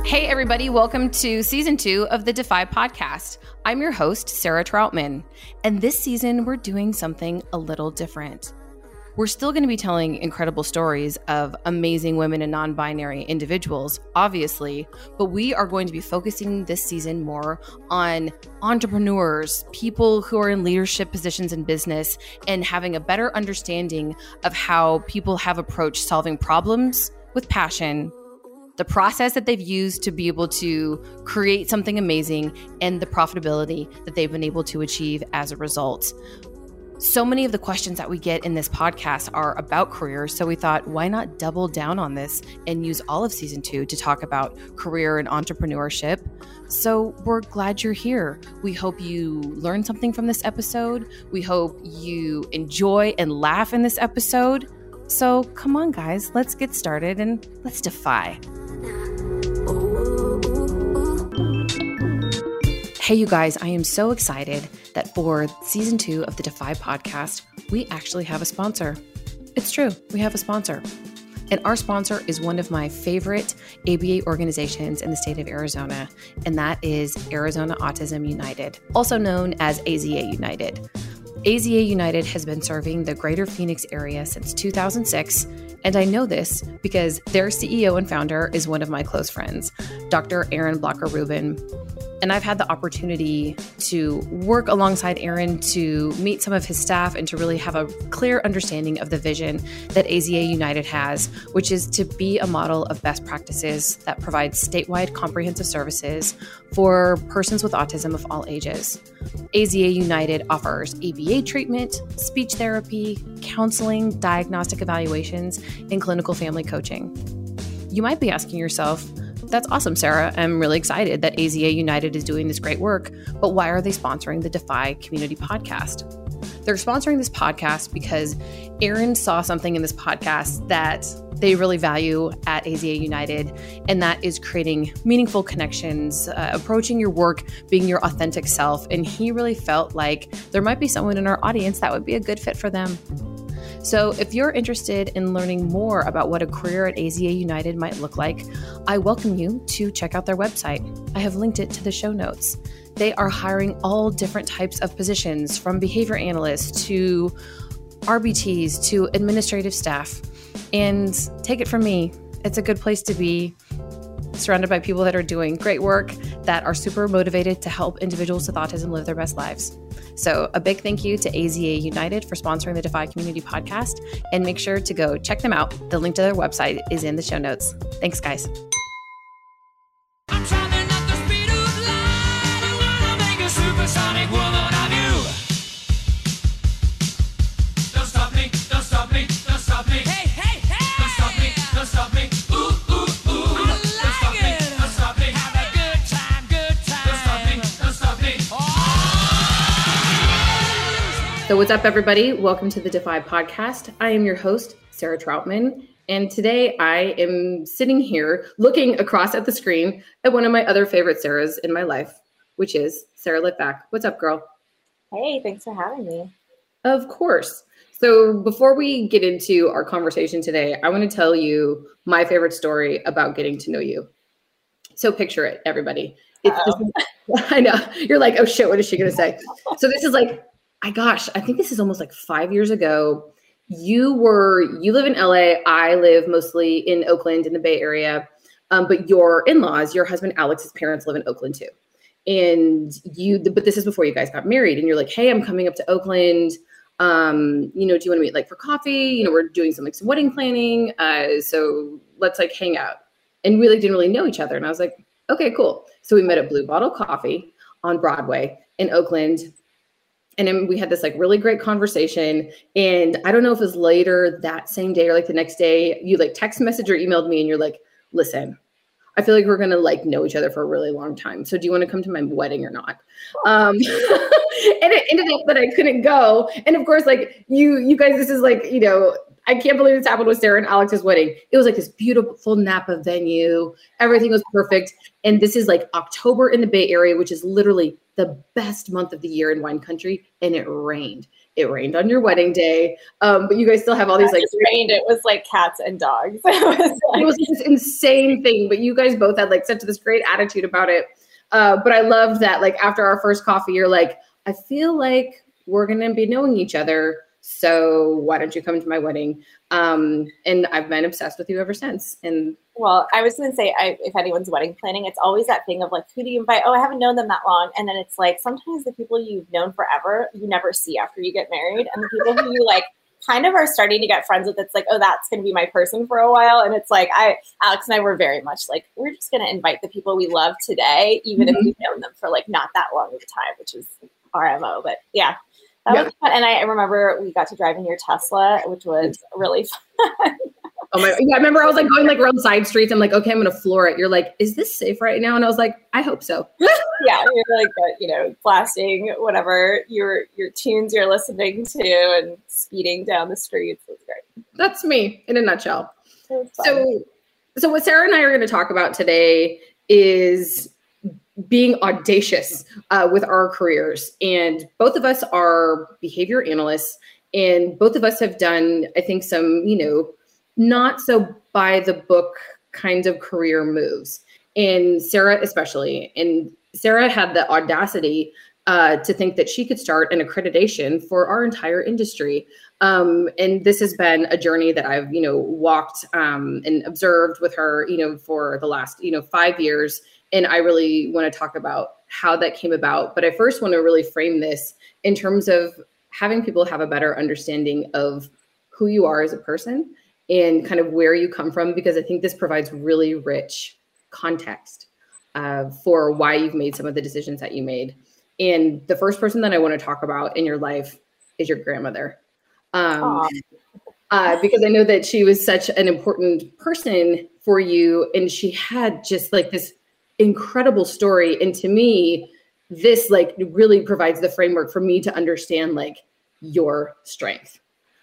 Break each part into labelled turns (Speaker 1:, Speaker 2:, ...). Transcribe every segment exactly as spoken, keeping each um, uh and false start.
Speaker 1: Hey, everybody. Welcome to season two of the Defy podcast. I'm your host, Sarah Troutman. And this season, we're doing something a little different. We're still going to be telling incredible stories of amazing women and non-binary individuals, obviously, but we are going to be focusing this season more on entrepreneurs, people who are in leadership positions in business, and having a better understanding of how people have approached solving problems with passion, the process that they've used to be able to create something amazing, and the profitability that they've been able to achieve as a result. So many of the questions that we get in this podcast are about careers, so we thought, why not double down on this and use all of season two to talk about career and entrepreneurship? So we're glad you're here. We hope you learn something from this episode. We hope you enjoy and laugh in this episode. So come on, guys, let's get started and let's defy. Hey, you guys, I am so excited that for season two of the Defy podcast, we actually have a sponsor. It's true, we have a sponsor. And our sponsor is one of my favorite A B A organizations in the state of Arizona, and that is Arizona Autism United, also known as A Z A United. A Z A United has been serving the greater Phoenix area since two thousand six, and I know this because their C E O and founder is one of my close friends, Doctor Aaron Blocker Rubin. And I've had the opportunity to work alongside Aaron to meet some of his staff and to really have a clear understanding of the vision that A Z A United has, which is to be a model of best practices that provides statewide comprehensive services for persons with autism of all ages. A Z A United offers A B A treatment, speech therapy, counseling, diagnostic evaluations, and clinical family coaching. You might be asking yourself, that's awesome, Sarah. I'm really excited that A Z A United is doing this great work, but why are they sponsoring the Defy Community Podcast? They're sponsoring this podcast because Aaron saw something in this podcast that they really value at A Z A United, and that is creating meaningful connections, uh, approaching your work, being your authentic self. And he really felt like there might be someone in our audience that would be a good fit for them. So if you're interested in learning more about what a career at A Z A United might look like, I welcome you to check out their website. I have linked it to the show notes. They are hiring all different types of positions, from behavior analysts to R B Ts to administrative staff. And take it from me, it's a good place to be, surrounded by people that are doing great work, that are super motivated to help individuals with autism live their best lives. So a big thank you to A Z A United for sponsoring the Defy Community Podcast, and make sure to go check them out. The link to their website is in the show notes. Thanks, guys. I'm traveling at the speed of light. I wanna make a supersonic woman of you. Don't stop me, don't stop me, don't stop me. Hey, hey, hey! Don't stop me, don't stop me. Ooh, ooh, ooh. I like don't stop it. Me, don't stop me. Have a good time, good time. Don't stop me, don't stop me. Oh. So what's up, everybody? Welcome to the Defy podcast. I am your host, Sarah Troutman. And today I am sitting here looking across at the screen at one of my other favorite Sarahs in my life, which is Sarah Litvack. What's up, girl?
Speaker 2: Hey, thanks for having me.
Speaker 1: Of course. So before we get into our conversation today, I want to tell you my favorite story about getting to know you. So picture it, everybody. It's just, I know. You're like, oh shit, what is she going to say? So this is like, I gosh, I think this is almost like five years ago. You were, you live in L A. I live mostly in Oakland in the Bay Area. Um, but your in-laws, your husband, Alex's parents live in Oakland too. And you, but this is before you guys got married, and you're like, hey, I'm coming up to Oakland. Um, you know, do you want to meet like for coffee? You know, we're doing some like some wedding planning. Uh, so let's like hang out. And we like didn't really know each other. And I was like, okay, cool. So we met at Blue Bottle Coffee on Broadway in Oakland. And then we had this like really great conversation. And I don't know if it was later that same day or like the next day, you like text message or emailed me and you're like, listen, I feel like we're going to like know each other for a really long time. So do you want to come to my wedding or not? Um, and it ended up that I couldn't go. And of course, like you, you guys, this is like, you know, I can't believe this happened with Sarah and Alex's wedding. It was like this beautiful Napa venue. Everything was perfect. And this is like October in the Bay Area, which is literally the best month of the year in wine country. And it rained. It rained on your wedding day, um, but you guys still have all these
Speaker 2: Not
Speaker 1: like
Speaker 2: just rained. It was like cats and dogs. It was, like,
Speaker 1: it was this insane thing, but you guys both had like such this great attitude about it. Uh, but I loved that like after our first coffee, you're like, I feel like we're gonna be knowing each other. So why don't you come to my wedding? Um, and I've been obsessed with you ever since. And
Speaker 2: well, I was going to say, I, if anyone's wedding planning, it's always that thing of like, who do you invite? Oh, I haven't known them that long. And then it's like, sometimes the people you've known forever, you never see after you get married. And the people who you like kind of are starting to get friends with, it's like, oh, that's going to be my person for a while. And it's like, I, Alex and I were very much like, we're just going to invite the people we love today, even mm-hmm. if we've known them for like not that long of a time, which is our M O. But yeah. That yeah. was fun. And I remember we got to drive in your Tesla, which was really fun.
Speaker 1: Oh my, yeah, I remember I was like going like around side streets. I'm like, okay, I'm going to floor it. You're like, is this safe right now? And I was like, I hope so.
Speaker 2: Yeah. You're like, uh, you know, blasting whatever your, your tunes you're listening to and speeding down the streets. It was great.
Speaker 1: That's me in a nutshell. So, so what Sarah and I are going to talk about today is being audacious uh, with our careers. And both of us are behavior analysts, and both of us have done, I think, some, you know, not so by the book kinds of career moves. And Sarah especially. And Sarah had the audacity uh, to think that she could start an accreditation for our entire industry. Um, and this has been a journey that I've, you know, walked um, and observed with her, you know, for the last, you know, five years. And I really want to talk about how that came about. But I first want to really frame this in terms of having people have a better understanding of who you are as a person and kind of where you come from, because I think this provides really rich context uh, for why you've made some of the decisions that you made. And the first person that I want to talk about in your life is your grandmother. Um, uh, because I know that she was such an important person for you. And she had just like this incredible story. And to me, this like really provides the framework for me to understand like your strength.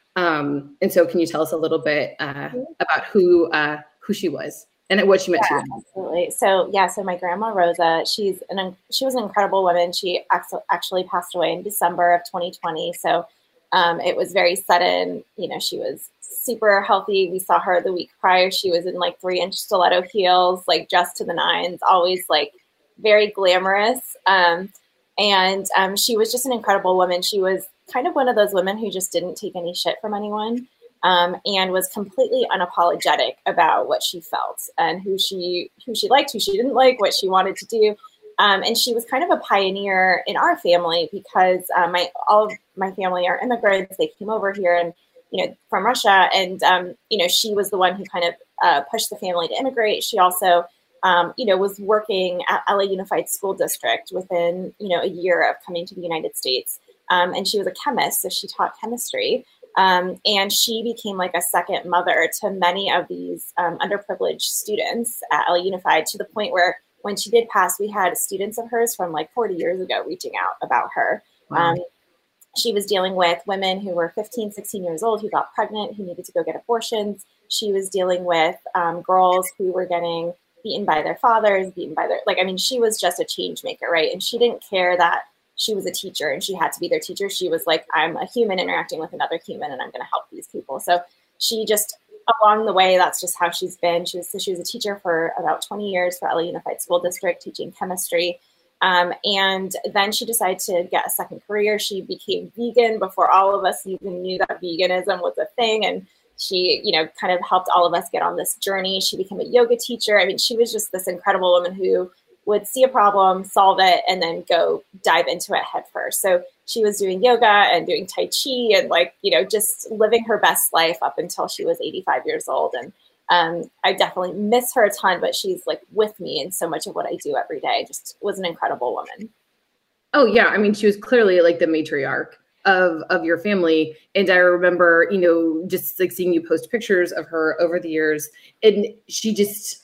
Speaker 1: Um, and so can you tell us a little bit uh, about who uh, who she was and what she meant
Speaker 2: yeah,
Speaker 1: to you?
Speaker 2: Absolutely. So yeah, so my grandma Rosa, she's an she was an incredible woman. She actually passed away in December of twenty twenty. So um, it was very sudden. You know, she was super healthy. We saw her the week prior. She was in like three inch stiletto heels, like just to the nines, always like very glamorous. Um, and um, she was just an incredible woman. She was kind of one of those women who just didn't take any shit from anyone um, and was completely unapologetic about what she felt and who she who she liked, who she didn't like, what she wanted to do. Um, and she was kind of a pioneer in our family because uh, my all of my family are immigrants. They came over here and you know from Russia, and um, you know she was the one who kind of uh, pushed the family to immigrate. She also um, you know was working at L A Unified School District within you know a year of coming to the United States. Um, and she was a chemist, so she taught chemistry. Um, and she became like a second mother to many of these um, underprivileged students at L A Unified, to the point where when she did pass, we had students of hers from like forty years ago reaching out about her. Wow. Um, she was dealing with women who were fifteen, sixteen years old, who got pregnant, who needed to go get abortions. She was dealing with um, girls who were getting beaten by their fathers, beaten by their, like, I mean, she was just a change maker, right? And she didn't care that she was a teacher and she had to be their teacher. She was like, I'm a human interacting with another human and I'm going to help these people. So she just, along the way, that's just how she's been. She was, so she was a teacher for about twenty years for L A Unified School District, teaching chemistry. Um, and then she decided to get a second career. She became vegan before all of us even knew that veganism was a thing. And she, you know, kind of helped all of us get on this journey. She became a yoga teacher. I mean, she was just this incredible woman who would see a problem, solve it, and then go dive into it head first. So she was doing yoga and doing Tai Chi and like, you know, just living her best life up until she was eighty-five years old. And um, I definitely miss her a ton, but she's like with me in so much of what I do every day. Just was an incredible woman.
Speaker 1: Oh yeah. I mean, she was clearly like the matriarch of, of your family. And I remember, you know, just like seeing you post pictures of her over the years, and she just,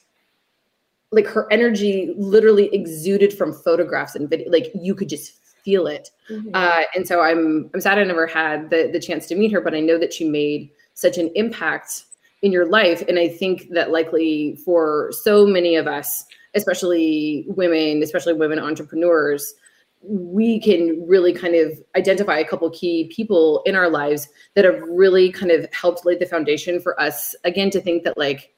Speaker 1: like her energy literally exuded from photographs and video. Like you could just feel it. Mm-hmm. Uh, and so I'm, I'm sad I never had the, the chance to meet her, but I know that she made such an impact in your life. And I think that likely for so many of us, especially women, especially women entrepreneurs, we can really kind of identify a couple key people in our lives that have really kind of helped lay the foundation for us, again, to think that like,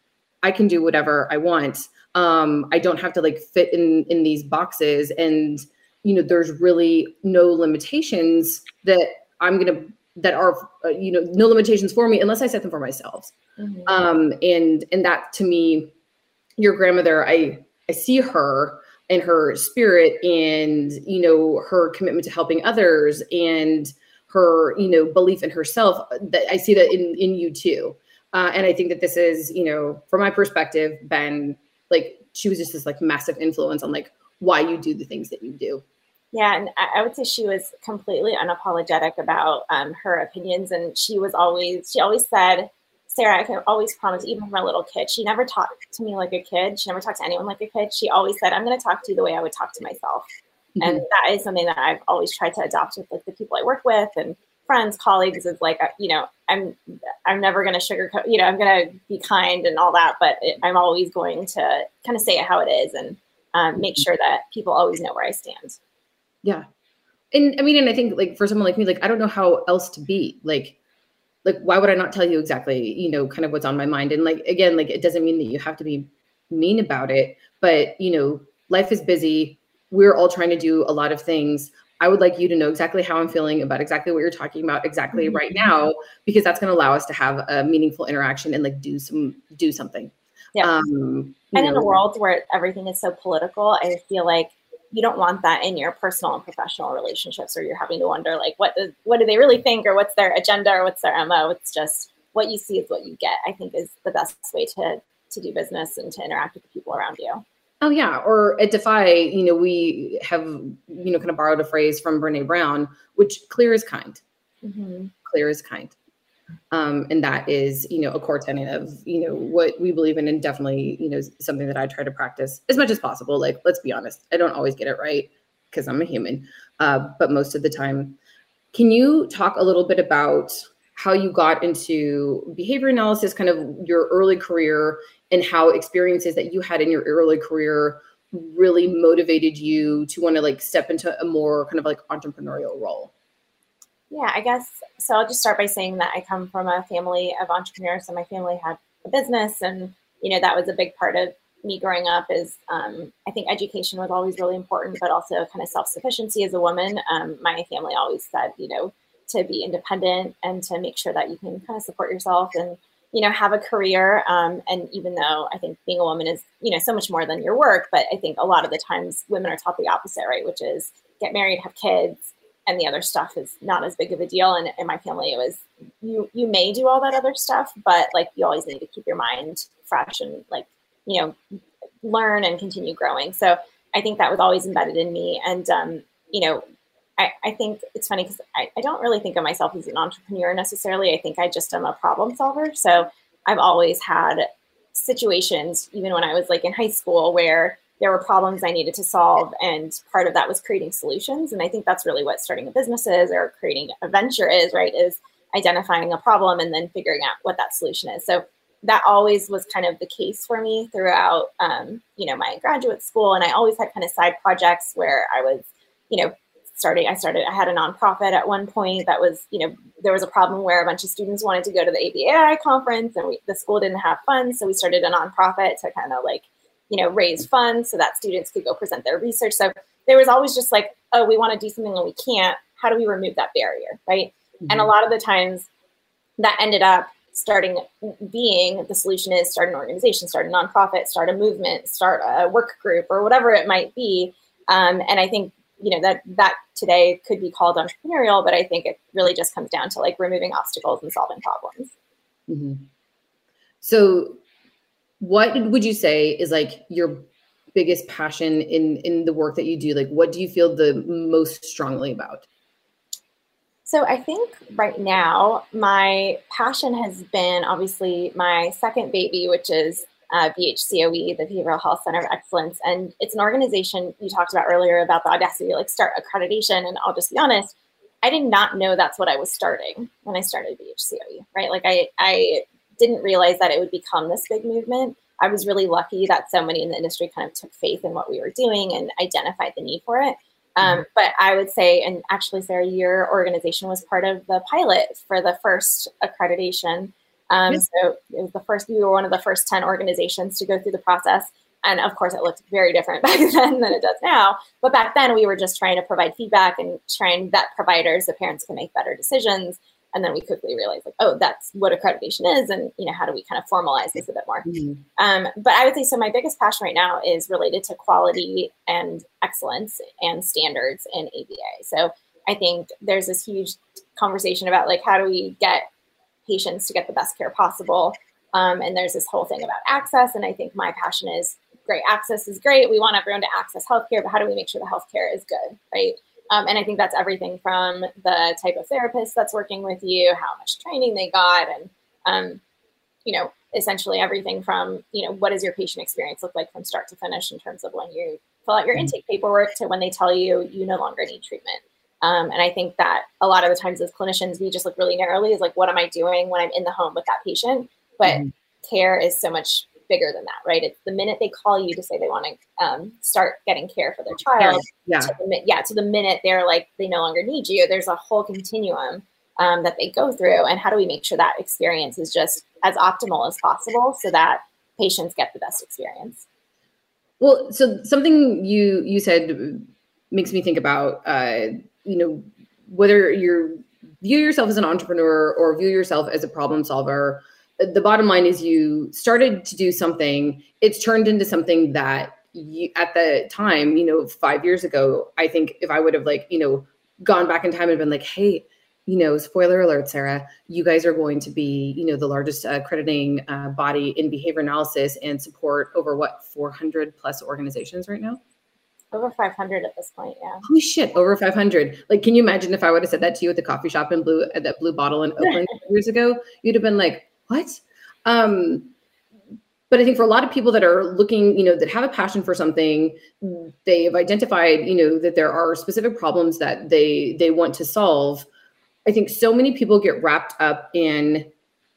Speaker 1: I can do whatever I want. Um, I don't have to like fit in, in these boxes. And, you know, there's really no limitations that I'm going to, that are, uh, you know, no limitations for me unless I set them for myself. Mm-hmm. Um, and, and that to me, your grandmother, I, I see her and her spirit and, you know, her commitment to helping others and her, you know, belief in herself. That I see that in, in you too. Uh, and I think that this is, you know, from my perspective, been like, she was just this like massive influence on like why you do the things that you do.
Speaker 2: Yeah. And I would say she was completely unapologetic about um, her opinions. And she was always, she always said, Sarah, I can always promise, even from a little kid, she never talked to me like a kid. She never talked to anyone like a kid. She always said, I'm going to talk to you the way I would talk to myself. Mm-hmm. And that is something that I've always tried to adopt with like the people I work with and friends, colleagues, is like, you know, I'm, I'm never going to sugarcoat, you know, I'm going to be kind and all that, but it, I'm always going to kind of say it how it is and um, make sure that people always know where I stand.
Speaker 1: Yeah. And I mean, and I think like for someone like me, like, I don't know how else to be like, like, why would I not tell you exactly, you know, kind of what's on my mind? And like, again, like, it doesn't mean that you have to be mean about it, but you know, life is busy. We're all trying to do a lot of things. I would like you to know exactly how I'm feeling about exactly what you're talking about exactly right now, because that's going to allow us to have a meaningful interaction and like do some, do something.
Speaker 2: Yeah.
Speaker 1: Um,
Speaker 2: and
Speaker 1: know,
Speaker 2: in a world where everything is so political, I feel like you don't want that in your personal and professional relationships, or you're having to wonder like, what does, what do they really think, or what's their agenda, or what's their M O? It's just what you see is what you get, I think is the best way to, to do business and to interact with the people around you.
Speaker 1: Oh yeah. Or at Defy, you know, we have, you know, kind of borrowed a phrase from Brene Brown, which clear is kind, mm-hmm. clear is kind. Um, and that is, you know, a core tenet of, you know, what we believe in, and definitely, you know, something that I try to practice as much as possible. Like, let's be honest, I don't always get it right because I'm a human, uh, but most of the time. Can you talk a little bit about how you got into behavior analysis, kind of your early career, and how experiences that you had in your early career really motivated you to want to like step into a more kind of like entrepreneurial role?
Speaker 2: Yeah, I guess, so I'll just start by saying that I come from a family of entrepreneurs. So my family had a business, and, you know, that was a big part of me growing up is um, I think education was always really important, but also kind of self-sufficiency as a woman. Um, my family always said, you know, to be independent and to make sure that you can kind of support yourself and, you know, have a career. Um, and even though I think being a woman is, you know, so much more than your work, but I think a lot of the times women are taught the opposite, right? Which is get married, have kids, and the other stuff is not as big of a deal. And in my family, it was, you, you may do all that other stuff, but like, you always need to keep your mind fresh and like, you know, learn and continue growing. So I think that was always embedded in me. And, um, you know, I, I think it's funny because I, I don't really think of myself as an entrepreneur necessarily. I think I just am a problem solver. So I've always had situations, even when I was like in high school, where there were problems I needed to solve. And part of that was creating solutions. And I think that's really what starting a business is, or creating a venture is, right? Is identifying a problem and then figuring out what that solution is. So that always was kind of the case for me throughout, um, you know, my graduate school. And I always had kind of side projects where I was, you know, starting, I started, I had a nonprofit at one point that was, you know, there was a problem where a bunch of students wanted to go to the A B A I conference, and we, the school didn't have funds. So we started a nonprofit to kind of like, you know, raise funds so that students could go present their research. So there was always just like, oh, we want to do something and we can't. How do we remove that barrier, right? Mm-hmm. And a lot of the times that ended up starting being the solution is start an organization, start a nonprofit, start a movement, start a work group, or whatever it might be. Um, and I think, you know, that that today could be called entrepreneurial, but I think it really just comes down to like removing obstacles and solving problems.
Speaker 1: Mm-hmm. So what would you say is like your biggest passion in, in the work that you do? Like, what do you feel the most strongly about?
Speaker 2: So I think right now, my passion has been obviously my second baby, which is uh, B H C O E, the Behavioral Health Center of Excellence. And it's an organization you talked about earlier about the audacity to like start accreditation. And I'll just be honest, I did not know that's what I was starting when I started B H C O E, right? Like I, I didn't realize that it would become this big movement. I was really lucky that so many in the industry kind of took faith in what we were doing and identified the need for it. Um, but I would say, and actually, Sarah, your organization was part of the pilot for the first accreditation. Um, yes. So it was the first, we were one of the first ten organizations to go through the process. And of course, it looked very different back then than it does now. But back then, we were just trying to provide feedback and try and vet providers so parents can make better decisions. And then we quickly realized, like, oh, that's what accreditation is. And, you know, how do we kind of formalize this a bit more? Mm-hmm. Um, but I would say, so my biggest passion right now is related to quality and excellence and standards in A B A. So I think there's this huge conversation about, like, how do we get patients to get the best care possible? Um, and there's this whole thing about access. And I think my passion is, great, access is great. We want everyone to access healthcare, but how do we make sure the healthcare is good, right? Um, and I think that's everything from the type of therapist that's working with you, how much training they got, and, um, you know, essentially everything from, you know, what does your patient experience look like from start to finish in terms of when you fill out your intake paperwork to when they tell you you no longer need treatment. Um, and I think that a lot of the times as clinicians, we just look really narrowly as like, what am I doing when I'm in the home with that patient? But mm-hmm. care is so much bigger than that, right? It's the minute they call you to say they want to um, start getting care for their child.
Speaker 1: Yeah.
Speaker 2: To the, yeah. To the minute they're like, they no longer need you. There's a whole continuum um, that they go through. And how do we make sure that experience is just as optimal as possible so that patients get the best experience?
Speaker 1: Well, so something you, you said makes me think about, uh, you know, whether you view yourself as an entrepreneur or view yourself as a problem solver. The bottom line is you started to do something, it's turned into something that you, at the time, you know, five years ago, I think if I would have like, you know, gone back in time and been like, hey, you know, spoiler alert, Sarah, you guys are going to be, you know, the largest accrediting uh, body in behavior analysis and support over what, four hundred plus organizations right now?
Speaker 2: Over five hundred at this point, yeah.
Speaker 1: Holy shit, over five hundred. Like, can you imagine if I would have said that to you at the coffee shop in Blue, at that Blue Bottle in Oakland years ago? You'd have been like, what? Um, but I think for a lot of people that are looking, you know, that have a passion for something, they've identified, you know, that there are specific problems that they they want to solve. I think so many people get wrapped up in,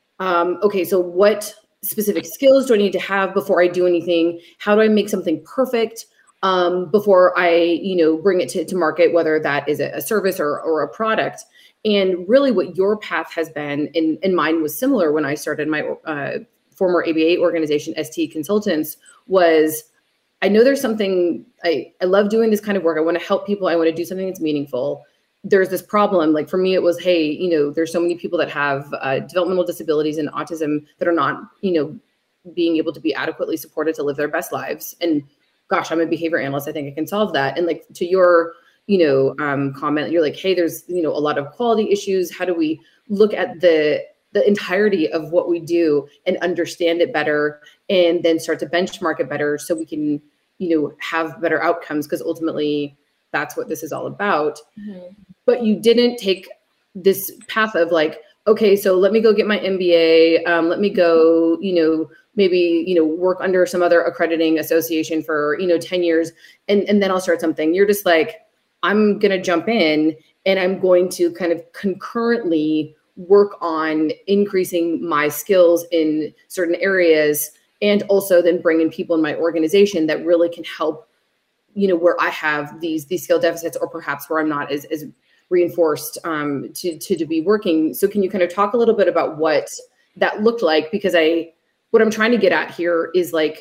Speaker 1: um, okay, so what specific skills do I need to have before I do anything? How do I make something perfect um, before I, you know, bring it to, to market, whether that is a, a service or, or a product? And really what your path has been, and, and mine was similar when I started my uh, former A B A organization, S T Consultants, was I know there's something, I, I love doing this kind of work. I want to help people. I want to do something that's meaningful. There's this problem. Like for me, it was, hey, you know, there's so many people that have uh, developmental disabilities and autism that are not, you know, being able to be adequately supported to live their best lives. And gosh, I'm a behavior analyst. I think I can solve that. And like to your you know, um, comment, you're like, hey, there's, you know, a lot of quality issues. How do we look at the the entirety of what we do and understand it better and then start to benchmark it better so we can, you know, have better outcomes? Because ultimately that's what this is all about. Mm-hmm. But you didn't take this path of like, okay, so let me go get my M B A. Um, let me go, you know, maybe, you know, work under some other accrediting association for, you know, ten years and, and then I'll start something. You're just like, I'm going to jump in and I'm going to kind of concurrently work on increasing my skills in certain areas and also then bring in people in my organization that really can help, you know, where I have these, these skill deficits or perhaps where I'm not as, as reinforced um, to, to, to be working. So can you kind of talk a little bit about what that looked like? Because I, what I'm trying to get at here is like,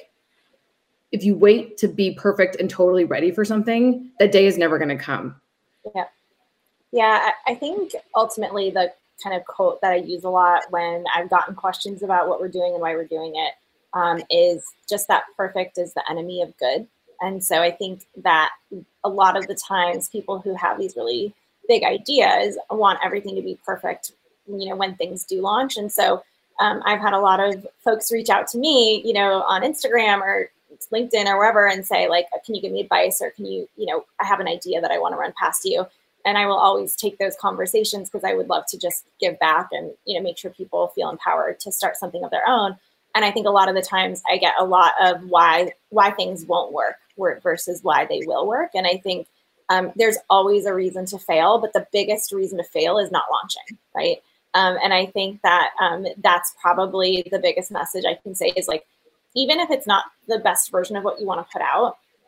Speaker 1: if you wait to be perfect and totally ready for something, that day is never going to come.
Speaker 2: Yeah. Yeah. I think ultimately the kind of quote that I use a lot when I've gotten questions about what we're doing and why we're doing it um, is just that perfect is the enemy of good. And so I think that a lot of the times people who have these really big ideas want everything to be perfect, you know, when things do launch. And so um, I've had a lot of folks reach out to me, you know, on Instagram or LinkedIn or wherever and say like, can you give me advice or can you, you know, I have an idea that I want to run past you. And I will always take those conversations because I would love to just give back and, you know, make sure people feel empowered to start something of their own. And I think a lot of the times I get a lot of why, why things won't work versus why they will work. And I think um, there's always a reason to fail, but the biggest reason to fail is not launching, right? Um, and I think that um, that's probably the biggest message I can say is like, even if it's not the best version of what you want to put out,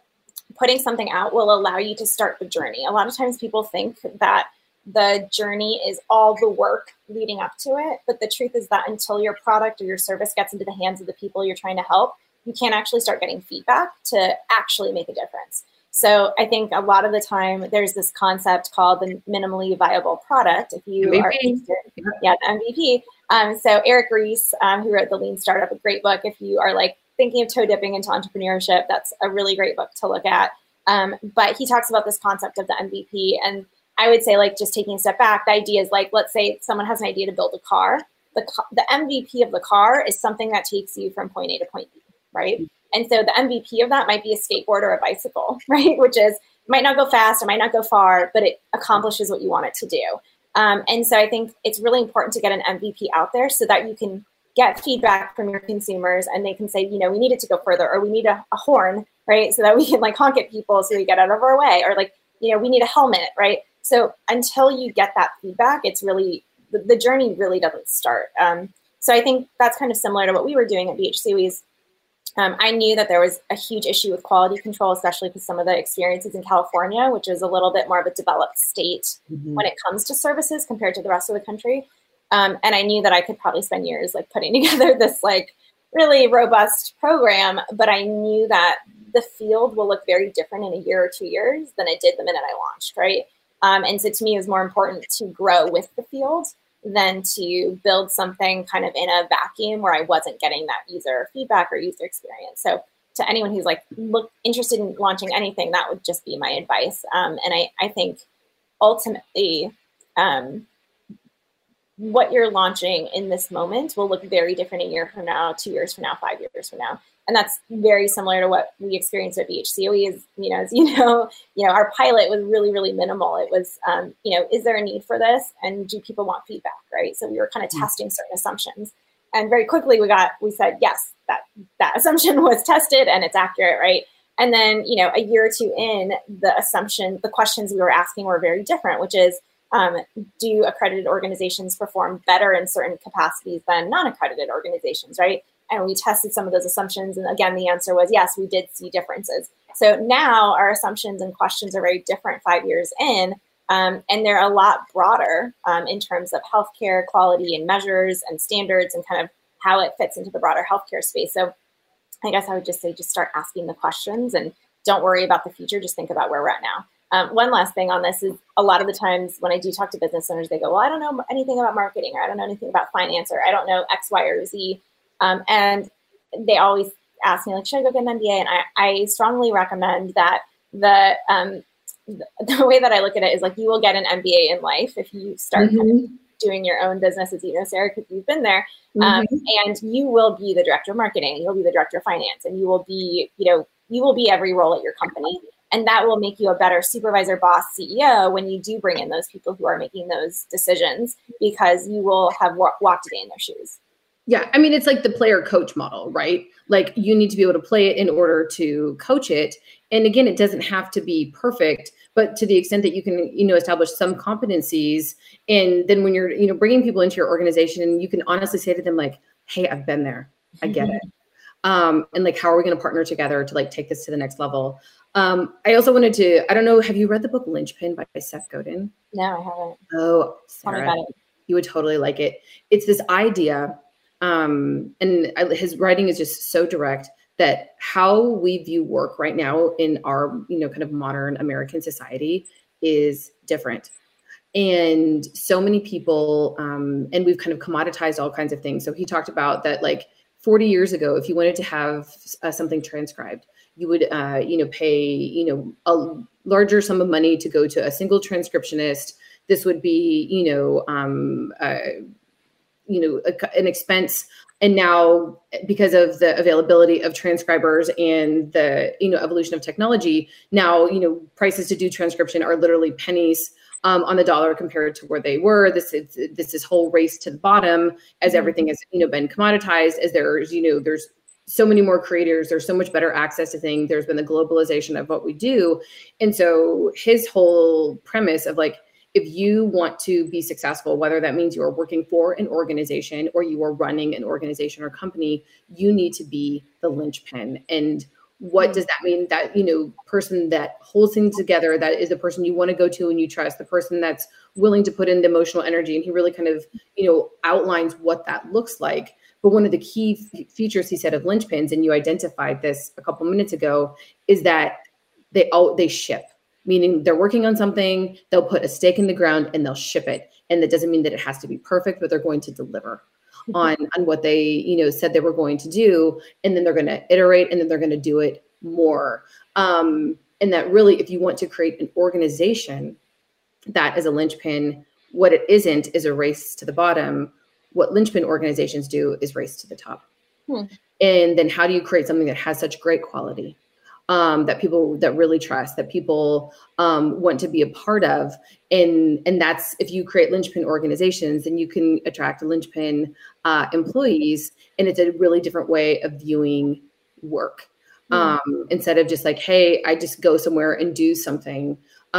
Speaker 2: putting something out will allow you to start the journey. A lot of times people think that the journey is all the work leading up to it. But the truth is that until your product or your service gets into the hands of the people you're trying to help, you can't actually start getting feedback to actually make a difference. So I think a lot of the time there's this concept called the minimally viable product. If you M V P. Are interested, yeah, the M V P. Um, so Eric Ries, um, who wrote The Lean Startup, a great book. If you are like thinking of toe dipping into entrepreneurship, that's a really great book to look at. Um, but he talks about this concept of the M V P. And I would say, like, just taking a step back, the idea is like, let's say someone has an idea to build a car. The, the M V P of the car is something that takes you from point A to point B, right? And so the M V P of that might be a skateboard or a bicycle, right? Which is, might not go fast, it might not go far, but it accomplishes what you want it to do. Um, and so I think it's really important to get an M V P out there so that you can get feedback from your consumers and they can say, you know, we need it to go further, or we need a, a horn, right? So that we can like honk at people so we get out of our way, or like, you know, we need a helmet, right? So until you get that feedback, it's really, the, the journey really doesn't start. Um, so I think that's kind of similar to what we were doing at B H C O E's. Um, I knew that there was a huge issue with quality control, especially with some of the experiences in California, which is a little bit more of a developed state mm-hmm. when it comes to services compared to the rest of the country. Um, and I knew that I could probably spend years like putting together this like really robust program, but I knew that the field will look very different in a year or two years than it did the minute I launched, right? Um, and so to me, it was more important to grow with the field than to build something kind of in a vacuum where I wasn't getting that user feedback or user experience. So to anyone who's like look interested in launching anything, that would just be my advice. Um, and I, I think ultimately um, what you're launching in this moment will look very different a year from now, two years from now, five years from now. And that's very similar to what we experienced at B H C O E. Is, you know, as you know, you know, our pilot was really, really minimal. It was, um, you know, is there a need for this? And do people want feedback, right? So we were kind of mm-hmm. testing certain assumptions. And very quickly we got, we said, yes, that, that assumption was tested and it's accurate, right? And then, you know, a year or two in, the assumption, the questions we were asking were very different, which is, um, do accredited organizations perform better in certain capacities than non-accredited organizations, right? And we tested some of those assumptions. And again, the answer was, yes, we did see differences. So now our assumptions and questions are very different five years in. Um, and they're a lot broader um, in terms of healthcare quality and measures and standards and kind of how it fits into the broader healthcare space. So I guess I would just say, just start asking the questions and don't worry about the future. Just think about where we're at now. Um, one last thing on this is a lot of the times when I do talk to business owners, they go, well, I don't know anything about marketing, or I don't know anything about finance, or I don't know X, Y, or Z. Um, and they always ask me, like, should I go get an M B A? And I, I strongly recommend that the, um, the the way that I look at it is like, you will get an M B A in life if you start mm-hmm. kind of doing your own business, as you know, Sarah, because you've been there. Mm-hmm. Um, and you will be the director of marketing, you'll be the director of finance, and you will be, you know, you will be every role at your company. And that will make you a better supervisor, boss, C E O when you do bring in those people who are making those decisions, because you will have wa- walked a day in their shoes.
Speaker 1: Yeah. I mean, it's like the player coach model, right? Like you need to be able to play it in order to coach it. And again, it doesn't have to be perfect, but to the extent that you can, you know, establish some competencies. And then when you're, you know, bringing people into your organization, you can honestly say to them like, hey, I've been there. I get it. Um, and like, how are we going to partner together to like take this to the next level? Um, I also wanted to, I don't know, have you read the book Linchpin by Seth Godin?
Speaker 2: No, I haven't.
Speaker 1: Oh, Sarah,
Speaker 2: tell me about it.
Speaker 1: You would totally like it. It's this idea, um, and his writing is just so direct, that how we view work right now in our, you know, kind of modern American society is different. And so many people, um, and we've kind of commoditized all kinds of things. So he talked about that, like forty years ago, if you wanted to have uh, something transcribed, you would, uh, you know, pay, you know, a larger sum of money to go to a single transcriptionist. This would be, you know, um, uh, you know, a, an expense. And now, because of the availability of transcribers and the, you know, evolution of technology, now, you know, prices to do transcription are literally pennies um, on the dollar compared to where they were. This is this is whole race to the bottom as everything has, you know, been commoditized. As there's, you know, there's so many more creators, there's so much better access to things. There's been the globalization of what we do. And so his whole premise of like, if you want to be successful, whether that means you are working for an organization or you are running an organization or company, you need to be the linchpin. And What does that mean? That, you know, person that holds things together, that is the person you want to go to and you trust, the person that's willing to put in the emotional energy. And he really kind of, you know, outlines what that looks like. But one of the key f- features he said of linchpins, and you identified this a couple minutes ago, is that they all they ship, meaning they're working on something, they'll put a stake in the ground and they'll ship it. And that doesn't mean that it has to be perfect, but they're going to deliver on, on what they, you know, said they were going to do. And then they're going to iterate, and then they're going to do it more. Um, and that really, if you want to create an organization that is a linchpin, what it isn't is a race to the bottom. What linchpin organizations do is race to the top. Hmm. And then how do you create something that has such great quality, um, that people that really trust, that people um, want to be a part of? And, and that's, if you create linchpin organizations, then you can attract linchpin uh, employees. And it's a really different way of viewing work. Um, instead of just like, hey, I just go somewhere and do something.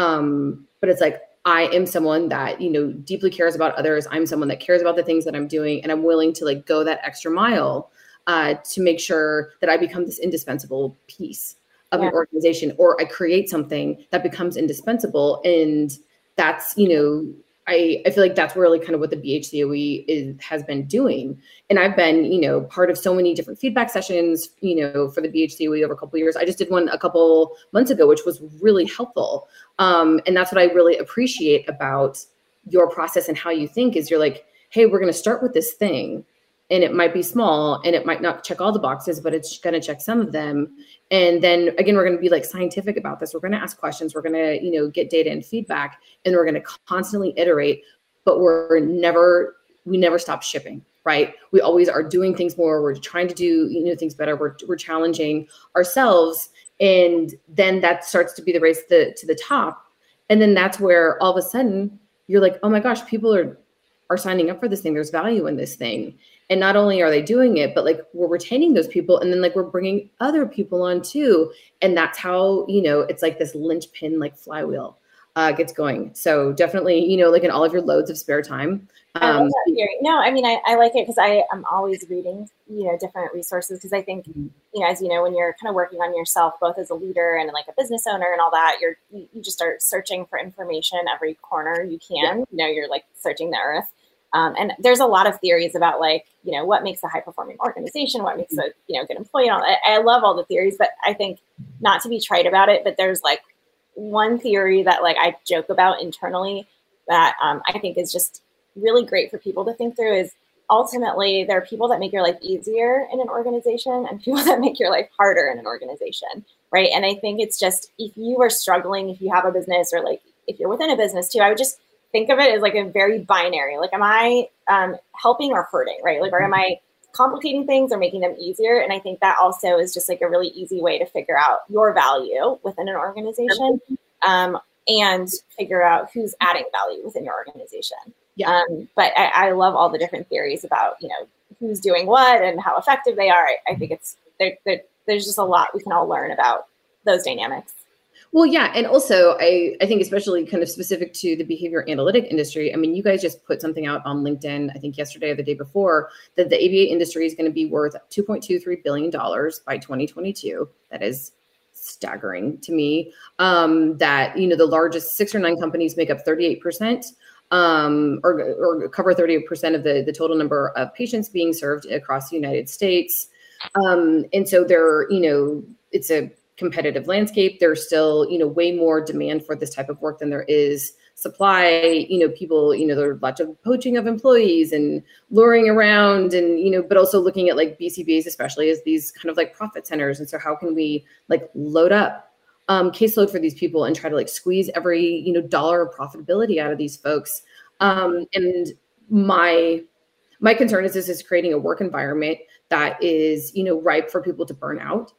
Speaker 1: Um, but it's like, I am someone that, you know, deeply cares about others. I'm someone that cares about the things that I'm doing, and I'm willing to like go that extra mile uh, to make sure that I become this indispensable piece of yeah. an organization, or I create something that becomes indispensable. And that's, you know, I, I feel like that's really kind of what the B H C O E is, has been doing. And I've been, you know, part of so many different feedback sessions, you know, for the B H C O E over a couple of years. I just did one a couple months ago, which was really helpful. Um, and that's what I really appreciate about your process and how you think, is you're like, hey, we're going to start with this thing. And it might be small and it might not check all the boxes, but it's going to check some of them. And then again, we're going to be like scientific about this. We're going to ask questions. We're going to, you know, get data and feedback, and we're going to constantly iterate, but we're never, we never stop shipping, right? We always are doing things more. We're trying to do, you know, things better. We're, we're challenging ourselves. And then that starts to be the race to, to the top. And then that's where all of a sudden you're like, oh my gosh, people are, are signing up for this thing. There's value in this thing. And not only are they doing it, but like we're retaining those people, and then like we're bringing other people on too. And that's how, you know, it's like this linchpin, like flywheel uh, gets going. So definitely, you know, like in all of your loads of spare time. Um,
Speaker 2: I love that theory. No, I mean, I, I like it because I am always reading, you know, different resources, because I think, you know, as you know, when you're kind of working on yourself, both as a leader and like a business owner and all that, you're, you, you just start searching for information every corner you can, yeah. you know, you're like searching the earth. Um, and there's a lot of theories about like, you know, what makes a high performing organization, what makes a, you know, good employee. And all that. I, I love all the theories, but I think, not to be trite about it, but there's like one theory that like I joke about internally that um, I think is just really great for people to think through, is ultimately there are people that make your life easier in an organization and people that make your life harder in an organization. Right. And I think it's just, if you are struggling, if you have a business, or like if you're within a business too, I would just think of it as like a very binary, like, am I um, helping or hurting, right? Like, or am I complicating things or making them easier? And I think that also is just like a really easy way to figure out your value within an organization, um, and figure out who's adding value within your organization. Yeah. Um, but I, I love all the different theories about, you know, who's doing what and how effective they are. I, I think it's, there, there, there's just a lot we can all learn about those dynamics.
Speaker 1: Well, yeah. And also, I, I think especially kind of specific to the behavior analytic industry, I mean, you guys just put something out on LinkedIn, I think yesterday or the day before, that the A B A industry is going to be worth two point two three billion dollars by twenty twenty-two. That is staggering to me. Um, that, you know, the largest six or nine companies make up thirty-eight percent. Um, or, or cover thirty percent of the, the total number of patients being served across the United States. Um, and so there, you know, it's a competitive landscape. There's still, you know, way more demand for this type of work than there is supply. You know, people, you know, there's lots of poaching of employees and luring around, and, you know, but also looking at like B C Bas, especially as these kind of like profit centers. And so how can we like load up Um, caseload for these people and try to like squeeze every, you know, dollar of profitability out of these folks. Um, and my, my concern is this is creating a work environment that is, you know, ripe for people to burn out.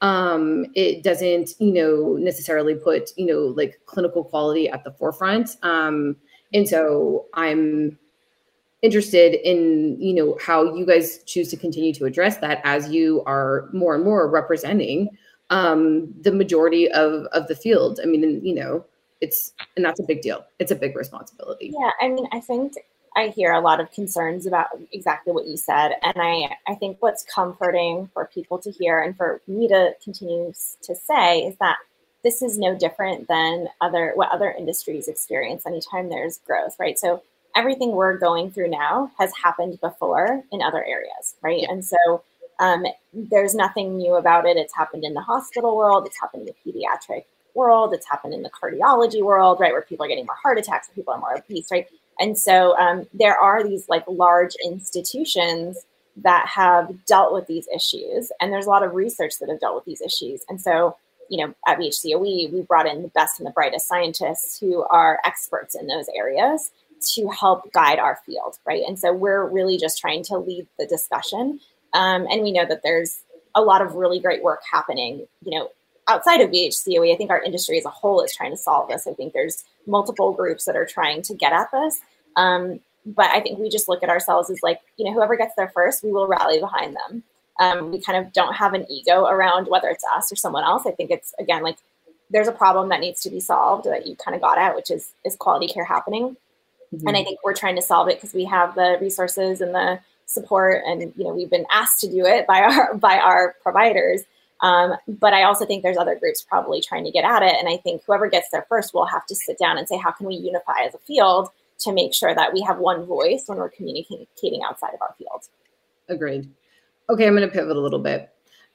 Speaker 1: Um, it doesn't, you know, necessarily put, you know, like clinical quality at the forefront. Um, and so I'm interested in, you know, how you guys choose to continue to address that as you are more and more representing um, the majority of, of the field. I mean, you know, it's, and that's a big deal. It's a big responsibility.
Speaker 2: Yeah. I mean, I think I hear a lot of concerns about exactly what you said. And I, I think what's comforting for people to hear and for me to continue to say is that this is no different than other what other industries experience anytime there's growth, right? So everything we're going through now has happened before in other areas, right? Yeah. And so um, there's nothing new about it. It's happened in the hospital world. It's happened in the pediatric world. It's happened in the cardiology world, right? Where people are getting more heart attacks, where people are more obese, right? And so um, there are these like large institutions that have dealt with these issues. And there's a lot of research that have dealt with these issues. And so, you know, at B H C O E, we brought in the best and the brightest scientists who are experts in those areas to help guide our field, right? And so we're really just trying to lead the discussion. Um, and we know that there's a lot of really great work happening, you know, outside of B H C O E. I think our industry as a whole is trying to solve this. I think there's multiple groups that are trying to get at this. Um, but I think we just look at ourselves as like, you know, whoever gets there first, we will rally behind them. Um, we kind of don't have an ego around whether it's us or someone else. I think it's, again, like there's a problem that needs to be solved that you kind of got at, which is, is quality care happening. Mm-hmm. And I think we're trying to solve it because we have the resources and the support, and, you know, we've been asked to do it by our, by our providers. Um, but I also think there's other groups probably trying to get at it. And I think whoever gets there first will have to sit down and say, how can we unify as a field to make sure that we have one voice when we're communicating outside of our field?
Speaker 1: Agreed. Okay, I'm going to pivot a little bit.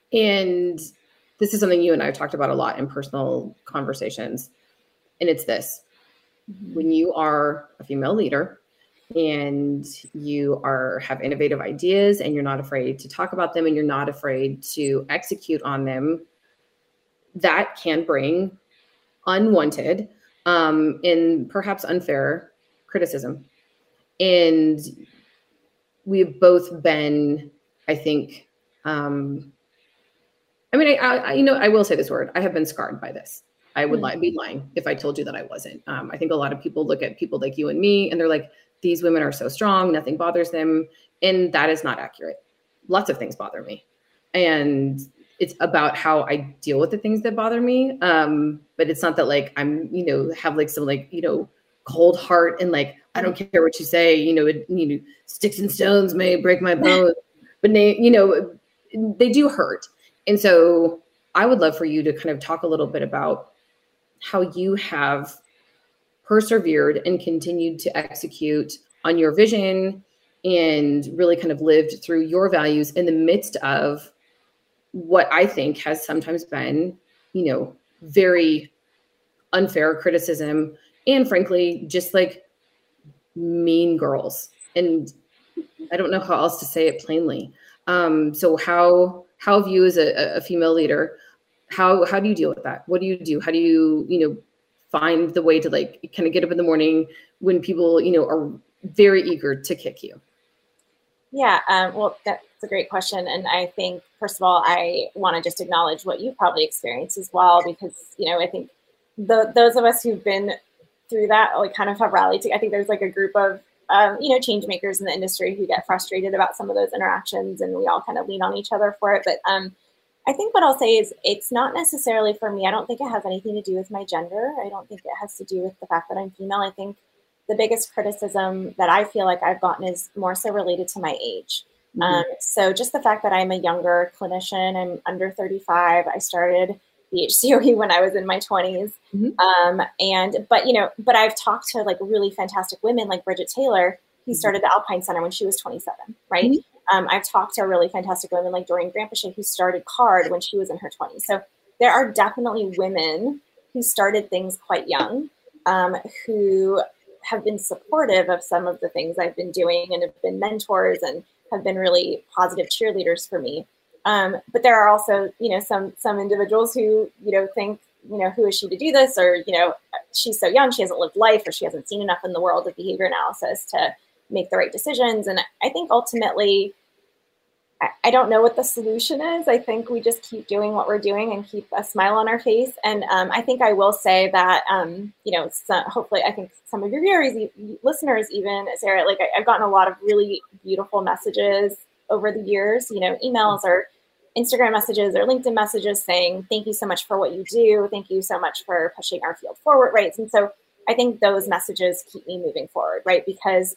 Speaker 1: And this is something you and I have talked about a lot in personal conversations. And it's this. Mm-hmm. When you are a female leader and you are have innovative ideas and you're not afraid to talk about them and you're not afraid to execute on them, that can bring unwanted um, and perhaps unfair criticism. And we've both been, I think, um, I mean, I, I, you know, I will say this word. I have been scarred by this. I would mm-hmm. li- be lying if I told you that I wasn't. Um, I think a lot of people look at people like you and me, and they're like, these women are so strong, nothing bothers them. And that is not accurate. Lots of things bother me. And it's about how I deal with the things that bother me. Um, but it's not that like, I'm, you know, have like some like, you know, cold heart and like, I don't care what you say, you know, it, you know, sticks and stones may break my bones, but they, you know, they do hurt. And so I would love for you to kind of talk a little bit about how you have persevered and continued to execute on your vision and really kind of lived through your values in the midst of what I think has sometimes been, you know, very unfair criticism and frankly, just like mean girls. And I don't know how else to say it plainly. Um, so how, how have you as a, a female leader, how, how do you deal with that? What do you do? How do you, you know, find the way to like kind of get up in the morning when people, you know, are very eager to kick you?
Speaker 2: Yeah, um, well, that's a great question. And I think, first of all, I want to just acknowledge what you probably experienced as well, because, you know, I think the, those of us who've been through that, like kind of have rallied to, I think there's like a group of, um, you know, change makers in the industry who get frustrated about some of those interactions, and we all kind of lean on each other for it. But um, I think what I'll say is it's not necessarily for me. I don't think it has anything to do with my gender. I don't think it has to do with the fact that I'm female. I think the biggest criticism that I feel like I've gotten is more so related to my age. Mm-hmm. Um, so just the fact that I'm a younger clinician, I'm under thirty-five. I started B H C O E when I was in my twenties. Mm-hmm. Um, and, but, you know, but I've talked to like really fantastic women like Bridget Taylor, who started the Alpine Center when she was twenty-seven, right? Mm-hmm. Um, I've talked to really fantastic women like Doreen Grampiche, who started CARD when she was in her twenties. So there are definitely women who started things quite young, um, who have been supportive of some of the things I've been doing and have been mentors and have been really positive cheerleaders for me. Um, but there are also, you know, some, some individuals who, you know, think, you know, who is she to do this? Or, you know, she's so young, she hasn't lived life, or she hasn't seen enough in the world of behavior analysis to make the right decisions. And I think ultimately, I, I don't know what the solution is. I think we just keep doing what we're doing and keep a smile on our face. And um, I think I will say that, um, you know, so hopefully I think some of your viewers, listeners even, Sarah, like I, I've gotten a lot of really beautiful messages over the years, you know, emails or Instagram messages or LinkedIn messages saying, thank you so much for what you do. Thank you so much for pushing our field forward, right? And so I think those messages keep me moving forward, right? Because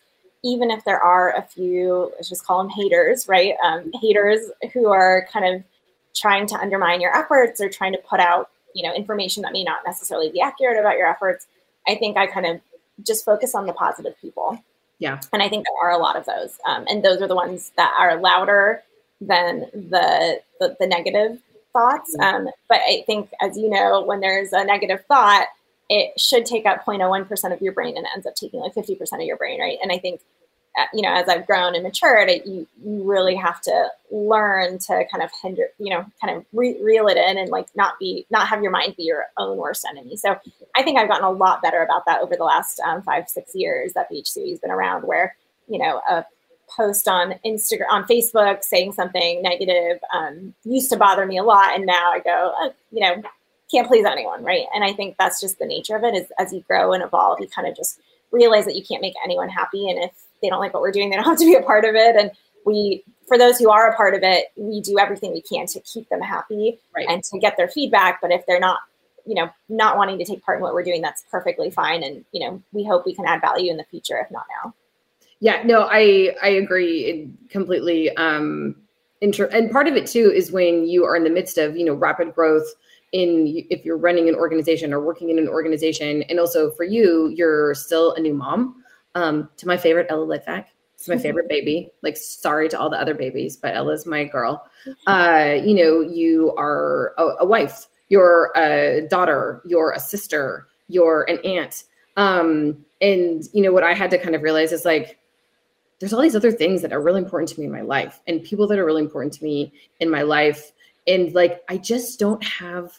Speaker 2: even if there are a few, let's just call them haters, right? Um, haters who are kind of trying to undermine your efforts or trying to put out, you know, information that may not necessarily be accurate about your efforts. I think I kind of just focus on the positive people.
Speaker 1: Yeah.
Speaker 2: And I think there are a lot of those. Um, and those are the ones that are louder than the, the, the negative thoughts. Um, but I think, as you know, when there's a negative thought, it should take up zero point zero one percent of your brain and it ends up taking like fifty percent of your brain, right? And I think, uh, you know, as I've grown and matured, it, you, you really have to learn to kind of hinder, you know, kind of re- reel it in and like not be, not have your mind be your own worst enemy. So I think I've gotten a lot better about that over the last um, five, six years that B H C has been around, where, you know, a post on Instagram, on Facebook saying something negative um, used to bother me a lot. And now I go, oh, you know, can't please anyone, right? And I think that's just the nature of it, is as you grow and evolve, you kind of just realize that you can't make anyone happy. And if they don't like what we're doing, they don't have to be a part of it. And we, for those who are a part of it, we do everything we can to keep them happy, right, and to get their feedback. But if they're not, you know, not wanting to take part in what we're doing, that's perfectly fine. And, you know, we hope we can add value in the future, if not now.
Speaker 1: Yeah, no, I, I agree completely. Um, inter- and part of it too is when you are in the midst of, you know, rapid growth in, if you're running an organization or working in an organization. And also for you, you're still a new mom. Um, to my favorite, Ella Litvak. It's my favorite baby. Like, sorry to all the other babies, but Ella's my girl. Uh, you know, you are a, a wife, you're a daughter, you're a sister, you're an aunt. Um, and, you know, what I had to kind of realize is like, there's all these other things that are really important to me in my life and people that are really important to me in my life. And like, I just don't have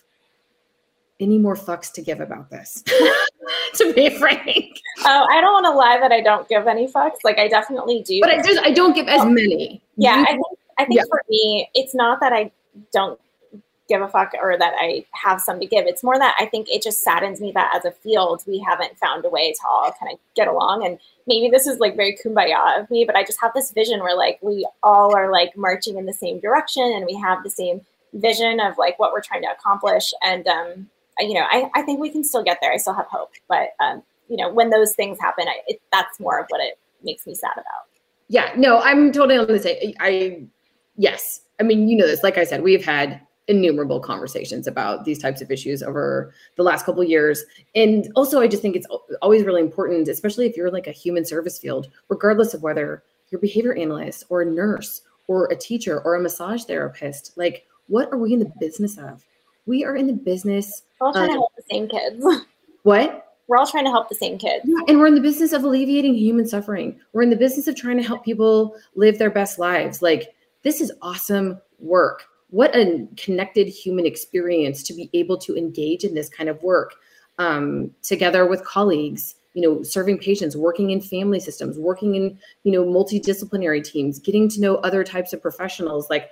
Speaker 1: any more fucks to give about this, to be frank.
Speaker 2: Oh, I don't want to lie that I don't give any fucks. Like, I definitely do.
Speaker 1: But I just, I don't give as many.
Speaker 2: Yeah,
Speaker 1: you,
Speaker 2: I think, I think yeah. for me, it's not that I don't give a fuck or that I have some to give. It's more that I think it just saddens me that as a field, we haven't found a way to all kind of get along. And maybe this is like very kumbaya of me, but I just have this vision where like we all are like marching in the same direction and we have the same vision of like what we're trying to accomplish. And, um, you know, I, I think we can still get there. I still have hope. But, um, you know, when those things happen, I, it, that's more of what it makes me sad about.
Speaker 1: Yeah, no, I'm totally on the same. I, yes. I mean, you know this, like I said, we've had innumerable conversations about these types of issues over the last couple of years. And also, I just think it's always really important, especially if you're like a human service field, regardless of whether you're a behavior analyst or a nurse or a teacher or a massage therapist, like, what are we in the business of? We are in the business.
Speaker 2: We're all trying
Speaker 1: of,
Speaker 2: to help the same kids.
Speaker 1: What?
Speaker 2: We're all trying to help the same kids.
Speaker 1: Yeah, and we're in the business of alleviating human suffering. We're in the business of trying to help people live their best lives. Like, this is awesome work. What a connected human experience to be able to engage in this kind of work um, together with colleagues, you know, serving patients, working in family systems, working in, you know, multidisciplinary teams, getting to know other types of professionals. Like,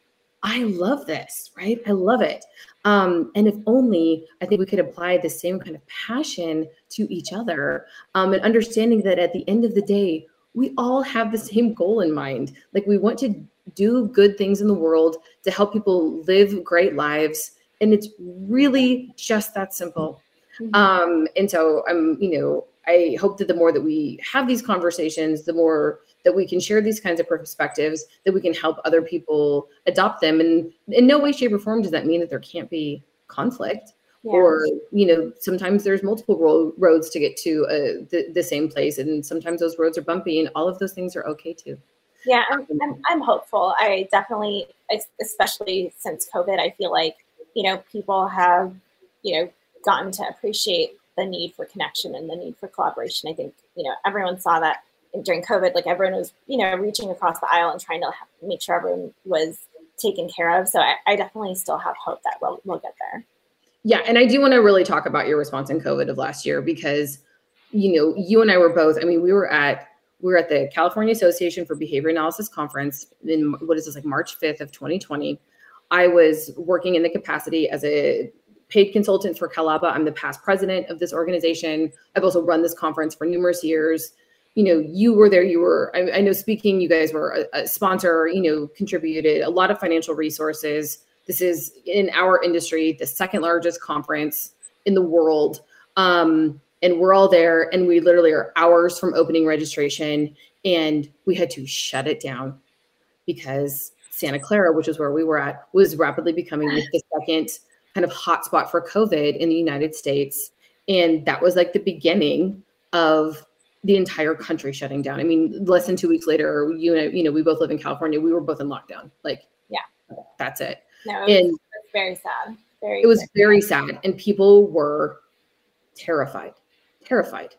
Speaker 1: I love this, right? I love it. Um, and if only, I think we could apply the same kind of passion to each other um, and understanding that at the end of the day, we all have the same goal in mind. Like, we want to do good things in the world to help people live great lives. And it's really just that simple. Mm-hmm. Um, and so I'm, you know, I hope that the more that we have these conversations, the more that we can share these kinds of perspectives, that we can help other people adopt them. And in no way, shape, or form does that mean that there can't be conflict. Yeah. Or, you know, sometimes there's multiple ro- roads to get to uh, the, the same place. And sometimes those roads are bumpy, and all of those things are okay too.
Speaker 2: Yeah, I'm, I'm, I'm hopeful. I definitely, especially since COVID, I feel like, you know, people have, you know, gotten to appreciate the need for connection and the need for collaboration. I think, you know, everyone saw that during COVID, like everyone was, you know, reaching across the aisle and trying to make sure everyone was taken care of. So I, I definitely still have hope that we'll, we'll get there.
Speaker 1: Yeah. And I do want to really talk about your response in COVID of last year, because, you know, you and I were both, I mean, we were at, we were at the California Association for Behavior Analysis Conference in, what is this, like March fifth of twenty twenty. I was working in the capacity as a paid consultant for Calaba. I'm the past president of this organization. I've also run this conference for numerous years. You know, you were there, you were, I, I know speaking, you guys were a, a sponsor, you know, contributed a lot of financial resources. This is, in our industry, the second largest conference in the world. Um, and we're all there, and we literally are hours from opening registration. and we had to shut it down because Santa Clara, which is where we were at, was rapidly becoming like the second kind of hotspot for COVID in the United States. And that was like the beginning of the entire country shutting down. I mean, less than two weeks later, you know, you know, we both live in California. We were both in lockdown. Like,
Speaker 2: yeah,
Speaker 1: that's it.
Speaker 2: No, it was,
Speaker 1: and
Speaker 2: it was very sad. Very,
Speaker 1: it was
Speaker 2: very
Speaker 1: very sad. And people were terrified, terrified.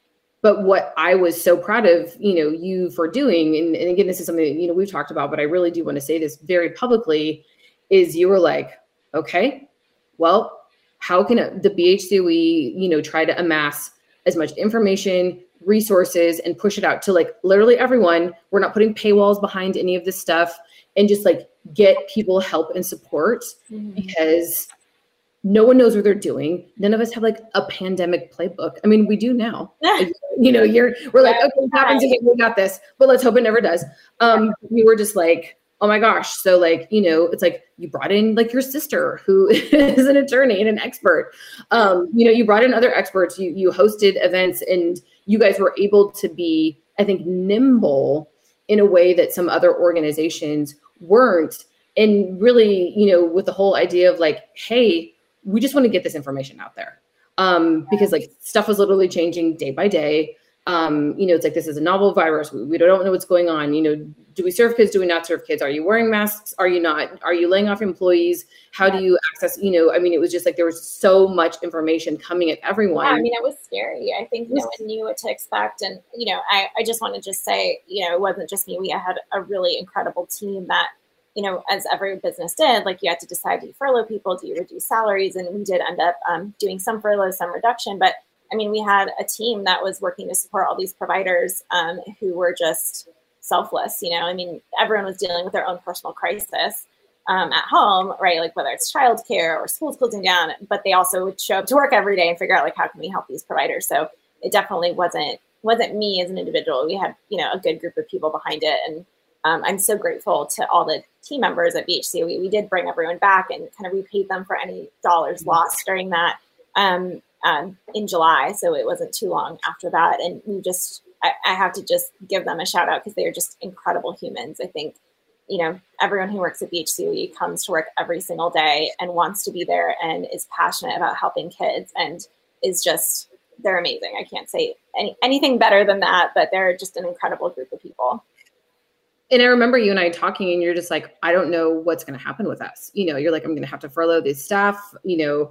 Speaker 1: But what I was so proud of, you know, you for doing, and, and again, this is something that, you know, we've talked about, but I really do want to say this very publicly, is you were like, okay, well, how can the B H C O E, you know, try to amass as much information, resources, and push it out to like literally everyone. We're not putting paywalls behind any of this stuff, and just like get people help and support, mm-hmm. because no one knows what they're doing. None of us have like a pandemic playbook. I mean, we do now. You know, you're we're like, okay, it happens again, we got this, but let's hope it never does. Um, we were just like, oh my gosh. So like, you know, it's like you brought in like your sister who is an attorney and an expert. Um, you know, you brought in other experts, you you hosted events, and you guys were able to be, I think, nimble in a way that some other organizations weren't. And really, you know, with the whole idea of like, hey, we just want to get this information out there. Um, because like stuff was literally changing day by day. Um, you know, it's like, this is a novel virus. We, we don't know what's going on. You know, do we serve kids? Do we not serve kids? Are you wearing masks? Are you not? Are you laying off employees? How do you access, you know, I mean, it was just like, there was so much information coming at everyone.
Speaker 2: Yeah, I mean, it was scary. I think no one knew what to expect. And, you know, I, I just want to just say, you know, it wasn't just me. We had a really incredible team that, you know, as every business did, like you had to decide, do you furlough people? Do you reduce salaries? And we did end up um, doing some furlough, some reduction. But I mean, we had a team that was working to support all these providers um, who were just selfless. You know, I mean, everyone was dealing with their own personal crisis um, at home, right? Like whether it's childcare or schools closing down, but they also would show up to work every day and figure out like, how can we help these providers? So it definitely wasn't, wasn't me as an individual. We had, you know, a good group of people behind it. And Um, I'm so grateful to all the team members at B H C O E. We did bring everyone back and kind of repaid them for any dollars lost during that um, um, in July. So it wasn't too long after that. And we just, I, I have to just give them a shout out because they are just incredible humans. I think, you know, everyone who works at B H C O E comes to work every single day and wants to be there and is passionate about helping kids and is just, they're amazing. I can't say any, anything better than that, but they're just an incredible group of people.
Speaker 1: And I remember you and I talking, and you're just like, I don't know what's going to happen with us. You know, you're like, I'm going to have to furlough this staff. You know,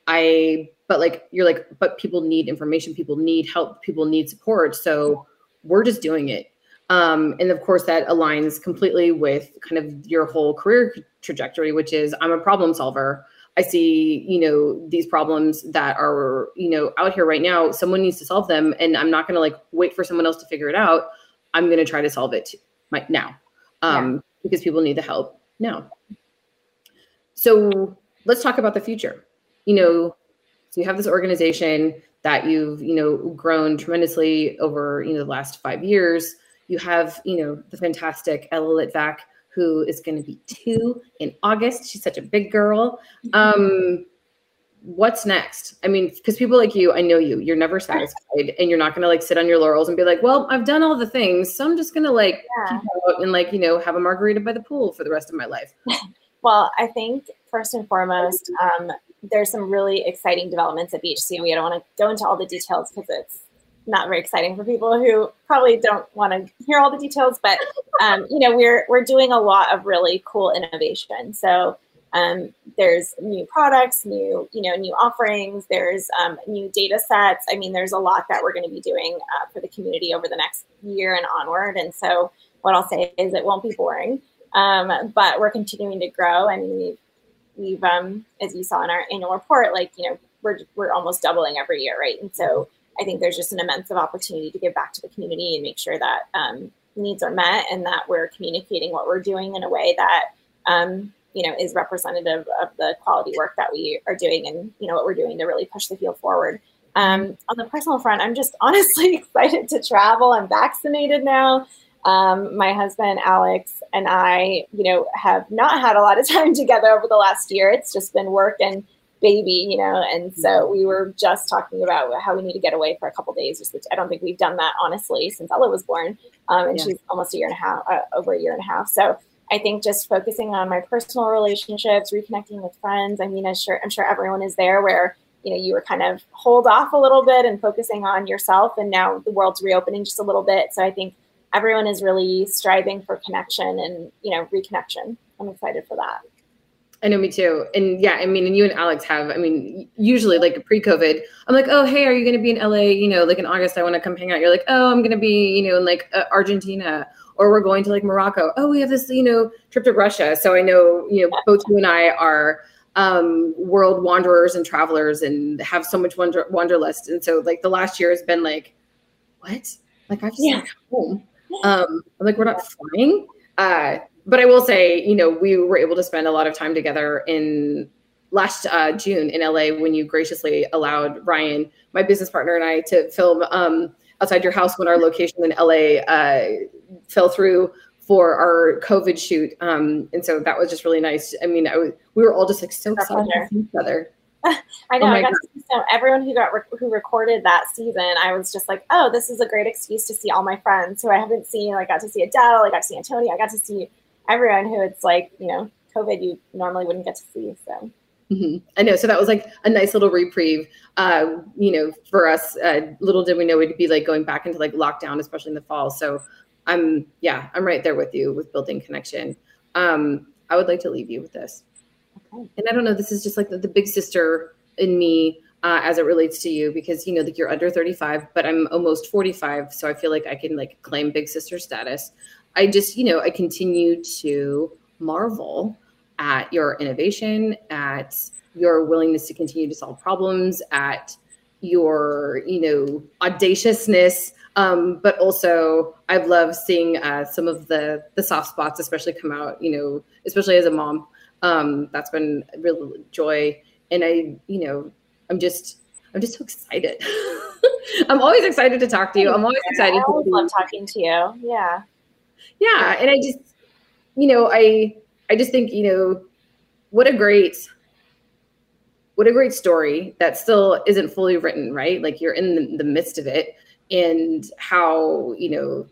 Speaker 1: I, but like, you're like, but people need information. People need help. People need support. So we're just doing it. Um, and of course, that aligns completely with kind of your whole career trajectory, which is I'm a problem solver. I see, you know, these problems that are, you know, out here right now. Someone needs to solve them. And I'm not going to like wait for someone else to figure it out. I'm going to try to solve it too. Right now, um, yeah. because people need the help now. So let's talk about the future. You know, so you have this organization that you've, you know, grown tremendously over, you know, the last five years. You have, you know, the fantastic Ella Litvak, who is going to be two in August. She's such a big girl. Um, what's next? I mean, because people like you, I know you, you're never satisfied, and you're not going to like sit on your laurels and be like, well, I've done all the things, so I'm just going to like
Speaker 2: yeah.
Speaker 1: keep out and like, you know, have a margarita by the pool for the rest of my life.
Speaker 2: Well, I think first and foremost, um, there's some really exciting developments at B H C O E. I don't want to go into all the details because it's not very exciting for people who probably don't want to hear all the details, but um, you know, we're, we're doing a lot of really cool innovation. So Um, there's new products, new, you know, new offerings, there's um, new data sets. I mean, there's a lot that we're going to be doing uh, for the community over the next year and onward. And so what I'll say is it won't be boring, um, but we're continuing to grow. I mean, we've, we've um, as you saw in our annual report, like, you know, we're, we're almost doubling every year, right? And so I think there's just an immense of opportunity to give back to the community and make sure that um, needs are met and that we're communicating what we're doing in a way that, um, you know, is representative of the quality work that we are doing and, you know, what we're doing to really push the field forward. Um, on the personal front, I'm just honestly excited to travel. I'm vaccinated now. Um, my husband, Alex, and I, you know, have not had a lot of time together over the last year. It's just been work and baby, you know, and so we were just talking about how we need to get away for a couple of days. Just, I don't think we've done that, honestly, since Ella was born. Um, and yeah. she's almost a year and a half, uh, over a year and a half. So I think just focusing on my personal relationships, reconnecting with friends. I mean, I'm sure, I'm sure everyone is there where, you know, you were kind of hold off a little bit and focusing on yourself. And now the world's reopening just a little bit. So I think everyone is really striving for connection and, you know, reconnection. I'm excited for that.
Speaker 1: I know, me too. And yeah, I mean, and you and Alex have, I mean, usually like pre-COVID, I'm like, oh, hey, are you going to be in L A? You know, like in August, I want to come hang out. You're like, oh, I'm going to be, you know, in like uh, Argentina, or we're going to like Morocco. Oh, we have this, you know, trip to Russia. So I know, you know, both you and I are um, world wanderers and travelers and have so much wander wanderlust. And so like the last year has been like, what? Like I've just yeah. like home. Um, I'm like, we're not flying. Uh, But I will say, you know, we were able to spend a lot of time together in last uh, June in L A when you graciously allowed Ryan, my business partner, and I to film um, outside your house when our location in L A uh, fell through for our COVID shoot. Um, and so that was just really nice. I mean, I was, we were all just like so excited to see each other.
Speaker 2: I know. Oh I got God. to see so everyone who got rec- who recorded that season. I was just like, oh, this is a great excuse to see all my friends who I haven't seen. I got to see Adele. I got to see Antonio. I got to see everyone who it's like, you know, COVID you normally wouldn't get to see. So
Speaker 1: mm-hmm. I know. So that was like a nice little reprieve, uh, you know, for us. Uh, little did we know we'd be like going back into like lockdown, especially in the fall. So I'm, yeah, I'm right there with you with building connection. Um, I would like to leave you with this. Okay. And I don't know, this is just like the, the big sister in me uh, as it relates to you, because, you know, like you're under thirty-five, but I'm almost forty-five. So I feel like I can like claim big sister status. I just, you know, I continue to marvel at your innovation, at your willingness to continue to solve problems, at your, you know, audaciousness. Um, but also I've loved seeing uh, some of the, the soft spots, especially come out, you know, especially as a mom. Um, that's been a real joy. And I, you know, I'm just, I'm just so excited. I'm always excited to talk to you. I'm always excited.
Speaker 2: I always
Speaker 1: to
Speaker 2: love talking to you. Yeah.
Speaker 1: Yeah. And I just, you know, I, I just think, you know, what a great, what a great story that still isn't fully written, right? Like you're in the, the midst of it, and how, you know,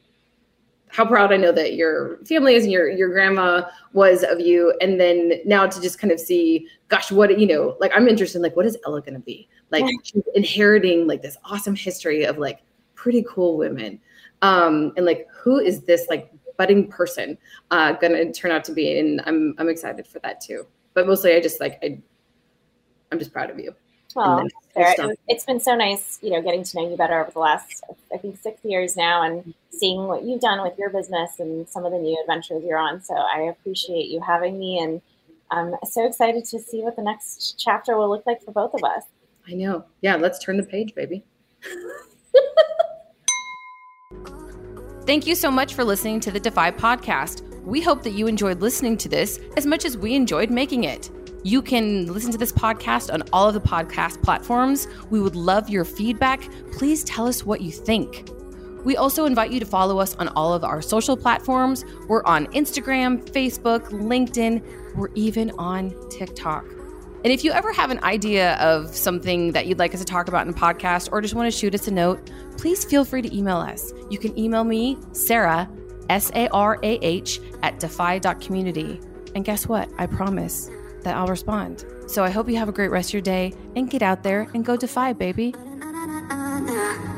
Speaker 1: how proud I know that your family is and your, your grandma was of you. And then now to just kind of see, gosh, what, you know, like I'm interested in like, what is Ella going to be? Like she's inheriting like this awesome history of like pretty cool women. Um, and like, who is this like budding person uh, going to turn out to be? And I'm, I'm excited for that too. But mostly I just like, I, I'm just proud of you.
Speaker 2: Well, it, it's been so nice, you know, getting to know you better over the last, I think, six years now, and seeing what you've done with your business and some of the new adventures you're on. So I appreciate you having me, and I'm so excited to see what the next chapter will look like for both of us.
Speaker 1: I know. Yeah, let's turn the page, baby. Thank you so much for listening to the Defy podcast. We hope that you enjoyed listening to this as much as we enjoyed making it. You can listen to this podcast on all of the podcast platforms. We would love your feedback. Please tell us what you think. We also invite you to follow us on all of our social platforms. We're on Instagram, Facebook, LinkedIn. We're even on TikTok. And if you ever have an idea of something that you'd like us to talk about in a podcast, or just want to shoot us a note, please feel free to email us. You can email me, Sarah, S A R A H, at defy dot community. And guess what? I promise that I'll respond. So I hope you have a great rest of your day, and get out there and go defy, baby.